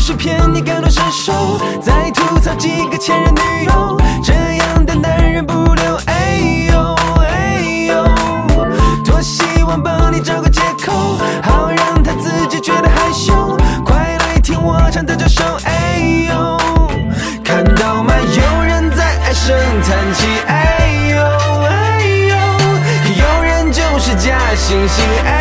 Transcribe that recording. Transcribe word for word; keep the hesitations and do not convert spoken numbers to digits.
是骗你感同身受，再吐槽几个前任女友，这样的男人不留。哎呦哎呦，多希望帮你找个借口，好让他自己觉得害羞，快来听我唱的这首。哎呦，看到吗？有人在唉声叹气。哎呦哎呦，有人就是假惺惺。